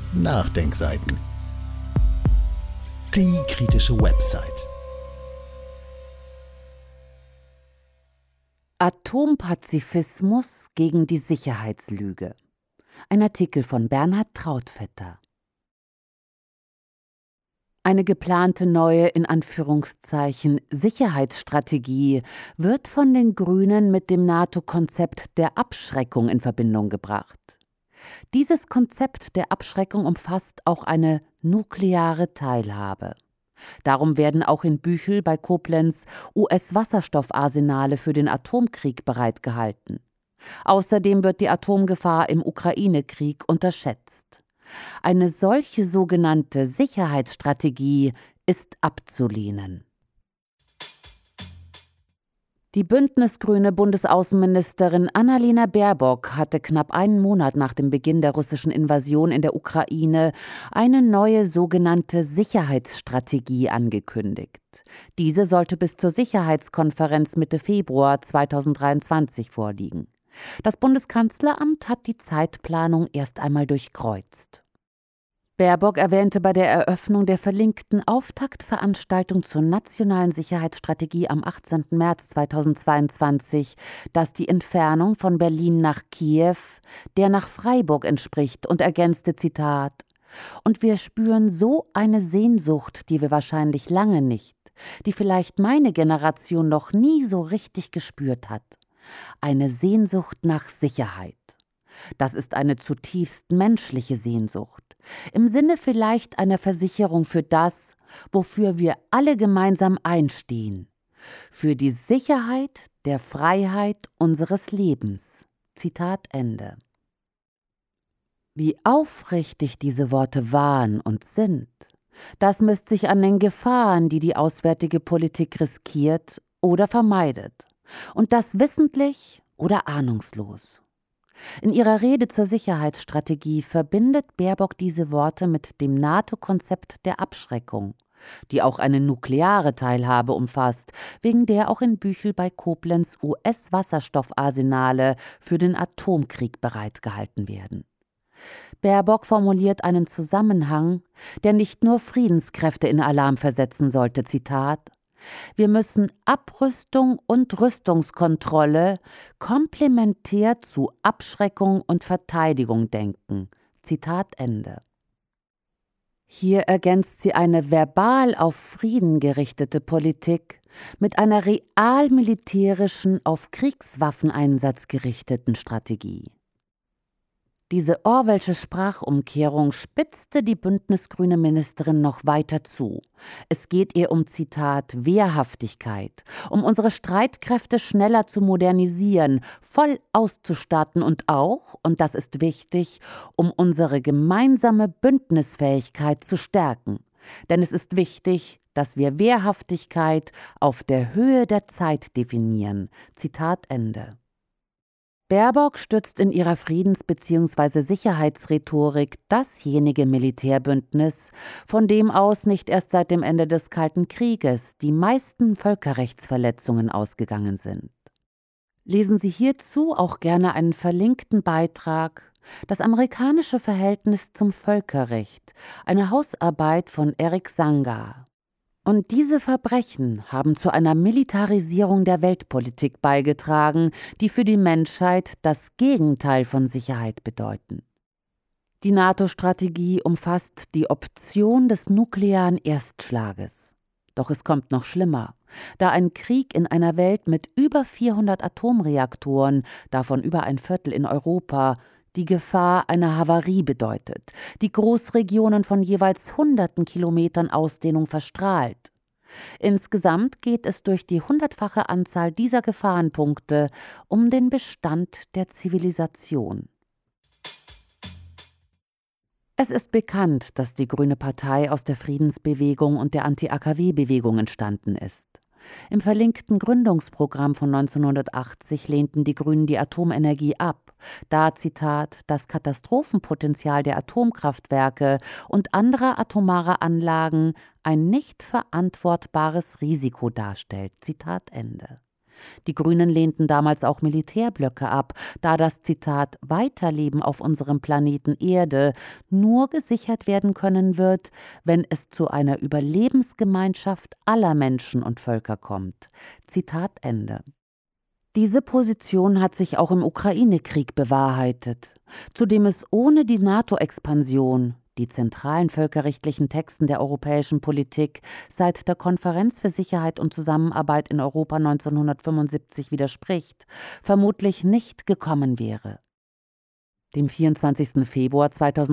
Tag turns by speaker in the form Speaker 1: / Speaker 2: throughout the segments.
Speaker 1: Nachdenkseiten. Die kritische Website.
Speaker 2: Atompazifismus gegen die Sicherheitslüge. Ein Artikel von Bernhard Trautvetter. Eine geplante neue, in Anführungszeichen, Sicherheitsstrategie wird von den Grünen mit dem NATO-Konzept der Abschreckung in Verbindung gebracht. Dieses Konzept der Abschreckung umfasst auch eine nukleare Teilhabe. Darum werden auch in Büchel bei Koblenz US-Wasserstoffarsenale für den Atomkrieg bereitgehalten. Außerdem wird die Atomgefahr im Ukraine-Krieg unterschätzt. Eine solche sogenannte Sicherheitsstrategie ist abzulehnen. Die bündnisgrüne Bundesaußenministerin Annalena Baerbock hatte knapp einen Monat nach dem Beginn der russischen Invasion in der Ukraine eine neue sogenannte Sicherheitsstrategie angekündigt. Diese sollte bis zur Sicherheitskonferenz Mitte Februar 2023 vorliegen. Das Bundeskanzleramt hat die Zeitplanung erst einmal durchkreuzt. Baerbock erwähnte bei der Eröffnung der verlinkten Auftaktveranstaltung zur nationalen Sicherheitsstrategie am 18. März 2022, dass die Entfernung von Berlin nach Kiew der nach Freiburg entspricht und ergänzte, Zitat, „Und wir spüren so eine Sehnsucht, die wir wahrscheinlich lange nicht, die vielleicht meine Generation noch nie so richtig gespürt hat. Eine Sehnsucht nach Sicherheit. Das ist eine zutiefst menschliche Sehnsucht. Im Sinne vielleicht einer Versicherung für das, wofür wir alle gemeinsam einstehen. Für die Sicherheit der Freiheit unseres Lebens." Zitat Ende. Wie aufrichtig diese Worte waren und sind, das misst sich an den Gefahren, die die auswärtige Politik riskiert oder vermeidet. Und das wissentlich oder ahnungslos. In ihrer Rede zur Sicherheitsstrategie verbindet Baerbock diese Worte mit dem NATO-Konzept der Abschreckung, die auch eine nukleare Teilhabe umfasst, wegen der auch in Büchel bei Koblenz US-Wasserstoffarsenale für den Atomkrieg bereitgehalten werden. Baerbock formuliert einen Zusammenhang, der nicht nur Friedenskräfte in Alarm versetzen sollte, Zitat, „Wir müssen Abrüstung und Rüstungskontrolle komplementär zu Abschreckung und Verteidigung denken." Zitat Ende. Hier ergänzt sie eine verbal auf Frieden gerichtete Politik mit einer real militärischen, auf Kriegswaffeneinsatz gerichteten Strategie. Diese Orwellsche Sprachumkehrung spitzte die bündnisgrüne Ministerin noch weiter zu. Es geht ihr um, Zitat, „Wehrhaftigkeit, um unsere Streitkräfte schneller zu modernisieren, voll auszustatten und auch, und das ist wichtig, um unsere gemeinsame Bündnisfähigkeit zu stärken. Denn es ist wichtig, dass wir Wehrhaftigkeit auf der Höhe der Zeit definieren." Zitat Ende. Baerbock stützt in ihrer Friedens- bzw. Sicherheitsrhetorik dasjenige Militärbündnis, von dem aus nicht erst seit dem Ende des Kalten Krieges die meisten Völkerrechtsverletzungen ausgegangen sind. Lesen Sie hierzu auch gerne einen verlinkten Beitrag „Das amerikanische Verhältnis zum Völkerrecht", eine Hausarbeit von Eric Sanga. Und diese Verbrechen haben zu einer Militarisierung der Weltpolitik beigetragen, die für die Menschheit das Gegenteil von Sicherheit bedeuten. Die NATO-Strategie umfasst die Option des nuklearen Erstschlages. Doch es kommt noch schlimmer, da ein Krieg in einer Welt mit über 400 Atomreaktoren, davon über ein Viertel in Europa, die Gefahr einer Havarie bedeutet, die Großregionen von jeweils hunderten Kilometern Ausdehnung verstrahlt. Insgesamt geht es durch die 100-fache Anzahl dieser Gefahrenpunkte um den Bestand der Zivilisation. Es ist bekannt, dass die Grüne Partei aus der Friedensbewegung und der Anti-AKW-Bewegung entstanden ist. Im verlinkten Gründungsprogramm von 1980 lehnten die Grünen die Atomenergie ab, da, Zitat, „das Katastrophenpotenzial der Atomkraftwerke und anderer atomarer Anlagen ein nicht verantwortbares Risiko darstellt." Zitat Ende. Die Grünen lehnten damals auch Militärblöcke ab, da das, Zitat, Weiterleben auf unserem Planeten Erde nur gesichert werden können wird, wenn es zu einer Überlebensgemeinschaft aller Menschen und Völker kommt. Zitat Ende. Diese Position hat sich auch im Ukraine-Krieg bewahrheitet, zu dem es ohne die NATO-Expansion, die zentralen völkerrechtlichen Texten der europäischen Politik, seit der Konferenz für Sicherheit und Zusammenarbeit in Europa 1975 widerspricht, vermutlich nicht gekommen wäre. Dem 24. Februar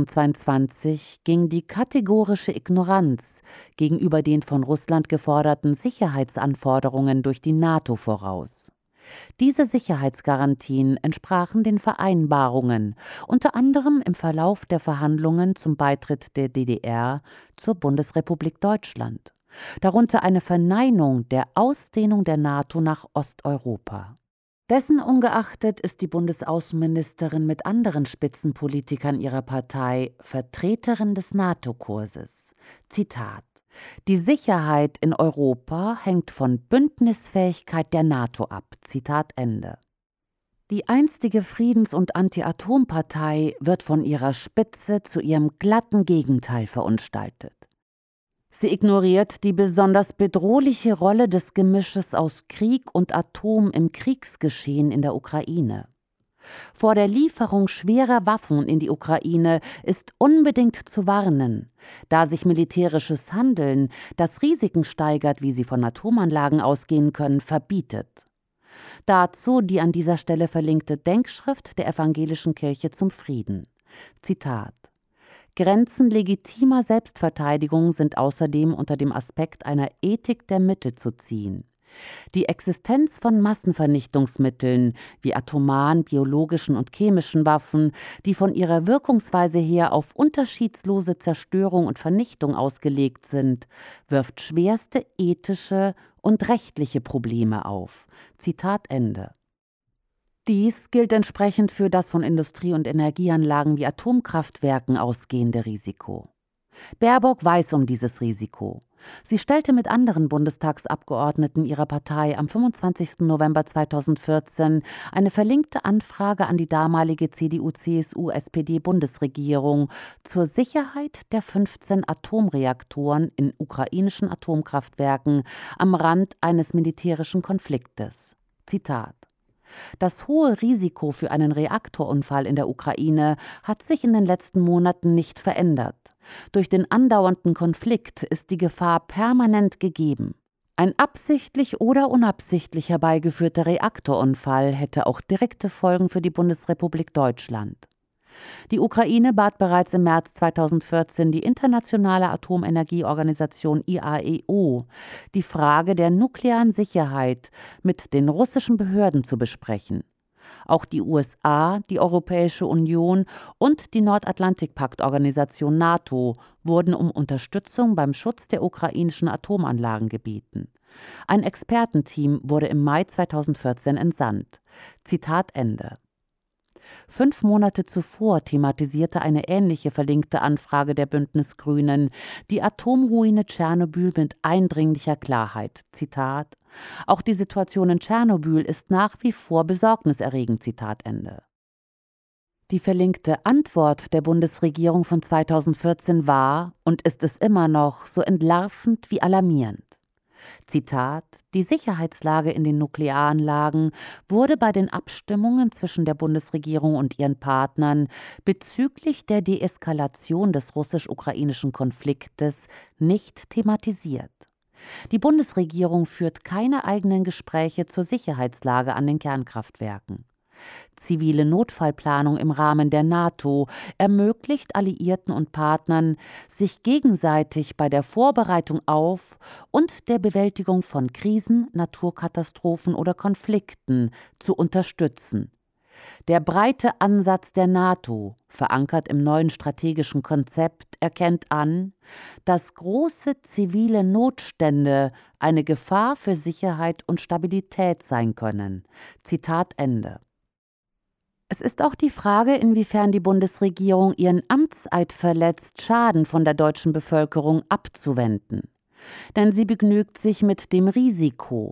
Speaker 2: 2022 ging die kategorische Ignoranz gegenüber den von Russland geforderten Sicherheitsanforderungen durch die NATO voraus. Diese Sicherheitsgarantien entsprachen den Vereinbarungen, unter anderem im Verlauf der Verhandlungen zum Beitritt der DDR zur Bundesrepublik Deutschland, darunter eine Verneinung der Ausdehnung der NATO nach Osteuropa. Dessen ungeachtet ist die Bundesaußenministerin mit anderen Spitzenpolitikern ihrer Partei Vertreterin des NATO-Kurses. Zitat: Die Sicherheit in Europa hängt von Bündnisfähigkeit der NATO ab. Zitat Ende. Die einstige Friedens- und Anti-Atom-Partei wird von ihrer Spitze zu ihrem glatten Gegenteil verunstaltet. Sie ignoriert die besonders bedrohliche Rolle des Gemisches aus Krieg und Atom im Kriegsgeschehen in der Ukraine. Vor der Lieferung schwerer Waffen in die Ukraine ist unbedingt zu warnen, da sich militärisches Handeln, das Risiken steigert, wie sie von Atomanlagen ausgehen können, verbietet. Dazu die an dieser Stelle verlinkte Denkschrift der Evangelischen Kirche zum Frieden. Zitat: Grenzen legitimer Selbstverteidigung sind außerdem unter dem Aspekt einer Ethik der Mittel zu ziehen. Die Existenz von Massenvernichtungsmitteln wie atomaren, biologischen und chemischen Waffen, die von ihrer Wirkungsweise her auf unterschiedslose Zerstörung und Vernichtung ausgelegt sind, wirft schwerste ethische und rechtliche Probleme auf. Zitat Ende. Dies gilt entsprechend für das von Industrie- und Energieanlagen wie Atomkraftwerken ausgehende Risiko. Baerbock weiß um dieses Risiko. Sie stellte mit anderen Bundestagsabgeordneten ihrer Partei am 25. November 2014 eine verlinkte Anfrage an die damalige CDU-CSU-SPD-Bundesregierung zur Sicherheit der 15 Atomreaktoren in ukrainischen Atomkraftwerken am Rand eines militärischen Konfliktes. Zitat: Das hohe Risiko für einen Reaktorunfall in der Ukraine hat sich in den letzten Monaten nicht verändert. Durch den andauernden Konflikt ist die Gefahr permanent gegeben. Ein absichtlich oder unabsichtlich herbeigeführter Reaktorunfall hätte auch direkte Folgen für die Bundesrepublik Deutschland. Die Ukraine bat bereits im März 2014 die Internationale Atomenergieorganisation IAEO, die Frage der nuklearen Sicherheit mit den russischen Behörden zu besprechen. Auch die USA, die Europäische Union und die Nordatlantikpaktorganisation NATO wurden um Unterstützung beim Schutz der ukrainischen Atomanlagen gebeten. Ein Expertenteam wurde im Mai 2014 entsandt. Zitat Ende. 5 Monate zuvor thematisierte eine ähnliche verlinkte Anfrage der Bündnisgrünen die Atomruine Tschernobyl mit eindringlicher Klarheit. Zitat: Auch die Situation in Tschernobyl ist nach wie vor besorgniserregend. Zitat Ende. Die verlinkte Antwort der Bundesregierung von 2014 war und ist es immer noch so entlarvend wie alarmierend. Zitat: Die Sicherheitslage in den Nuklearanlagen wurde bei den Abstimmungen zwischen der Bundesregierung und ihren Partnern bezüglich der Deeskalation des russisch-ukrainischen Konfliktes nicht thematisiert. Die Bundesregierung führt keine eigenen Gespräche zur Sicherheitslage an den Kernkraftwerken. Zivile Notfallplanung im Rahmen der NATO ermöglicht Alliierten und Partnern, sich gegenseitig bei der Vorbereitung auf und der Bewältigung von Krisen, Naturkatastrophen oder Konflikten zu unterstützen. Der breite Ansatz der NATO, verankert im neuen strategischen Konzept, erkennt an, dass große zivile Notstände eine Gefahr für Sicherheit und Stabilität sein können. Zitat Ende. Es ist auch die Frage, inwiefern die Bundesregierung ihren Amtseid verletzt, Schaden von der deutschen Bevölkerung abzuwenden. Denn sie begnügt sich mit dem Risiko,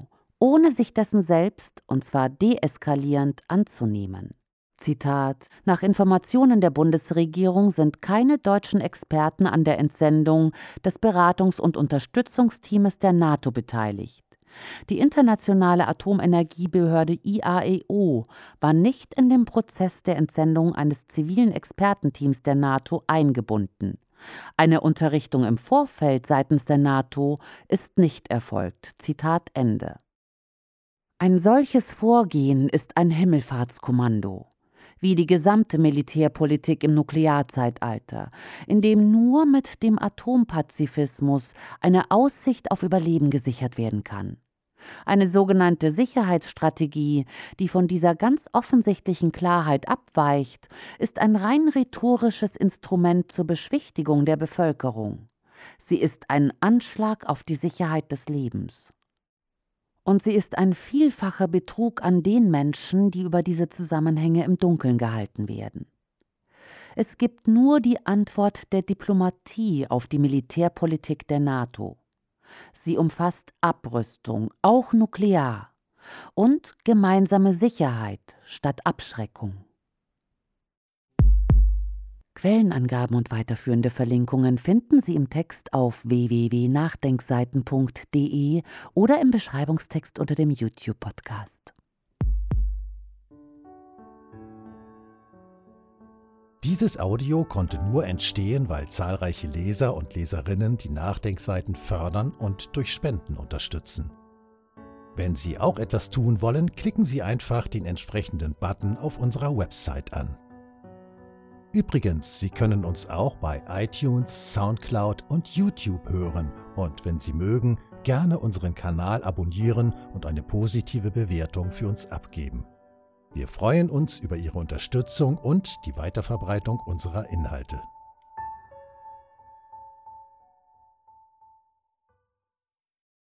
Speaker 2: ohne sich dessen selbst, und zwar deeskalierend, anzunehmen. Zitat: Nach Informationen der Bundesregierung sind keine deutschen Experten an der Entsendung des Beratungs- und Unterstützungsteams der NATO beteiligt. Die internationale Atomenergiebehörde IAEO war nicht in den Prozess der Entsendung eines zivilen Expertenteams der NATO eingebunden. Eine Unterrichtung im Vorfeld seitens der NATO ist nicht erfolgt. Zitat Ende. Ein solches Vorgehen ist ein Himmelfahrtskommando, wie die gesamte Militärpolitik im Nuklearzeitalter, in dem nur mit dem Atompazifismus eine Aussicht auf Überleben gesichert werden kann. Eine sogenannte Sicherheitsstrategie, die von dieser ganz offensichtlichen Klarheit abweicht, ist ein rein rhetorisches Instrument zur Beschwichtigung der Bevölkerung. Sie ist ein Anschlag auf die Sicherheit des Lebens. Und sie ist ein vielfacher Betrug an den Menschen, die über diese Zusammenhänge im Dunkeln gehalten werden. Es gibt nur die Antwort der Diplomatie auf die Militärpolitik der NATO. Sie umfasst Abrüstung, auch nuklear, und gemeinsame Sicherheit statt Abschreckung. Quellenangaben und weiterführende Verlinkungen finden Sie im Text auf www.nachdenkseiten.de oder im Beschreibungstext unter dem YouTube-Podcast.
Speaker 1: Dieses Audio konnte nur entstehen, weil zahlreiche Leser und Leserinnen die Nachdenkseiten fördern und durch Spenden unterstützen. Wenn Sie auch etwas tun wollen, klicken Sie einfach den entsprechenden Button auf unserer Website an. Übrigens, Sie können uns auch bei iTunes, Soundcloud und YouTube hören und, wenn Sie mögen, gerne unseren Kanal abonnieren und eine positive Bewertung für uns abgeben. Wir freuen uns über Ihre Unterstützung und die Weiterverbreitung unserer Inhalte.